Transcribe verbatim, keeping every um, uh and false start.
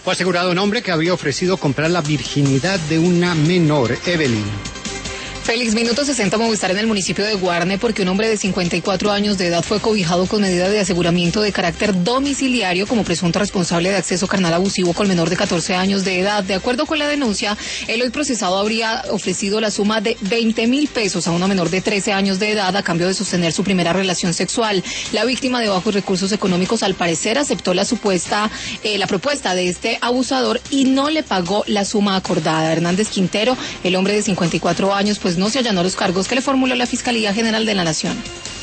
Fue asegurado un hombre que había ofrecido comprar la virginidad de una menor, Evelyn. Félix, minuto sesenta Movistar en el municipio de Guarne, porque un hombre de cincuenta y cuatro años de edad fue cobijado con medida de aseguramiento de carácter domiciliario como presunto responsable de acceso carnal abusivo con menor de catorce años de edad. De acuerdo con la denuncia, el hoy procesado habría ofrecido la suma de veinte mil pesos a una menor de trece años de edad a cambio de sostener su primera relación sexual. La víctima, de bajos recursos económicos, al parecer aceptó la supuesta, eh, la propuesta de este abusador y no le pagó la suma acordada. Hernández Quintero, el hombre de cincuenta y cuatro años, pues no se allanó los cargos que le formuló la Fiscalía General de la Nación.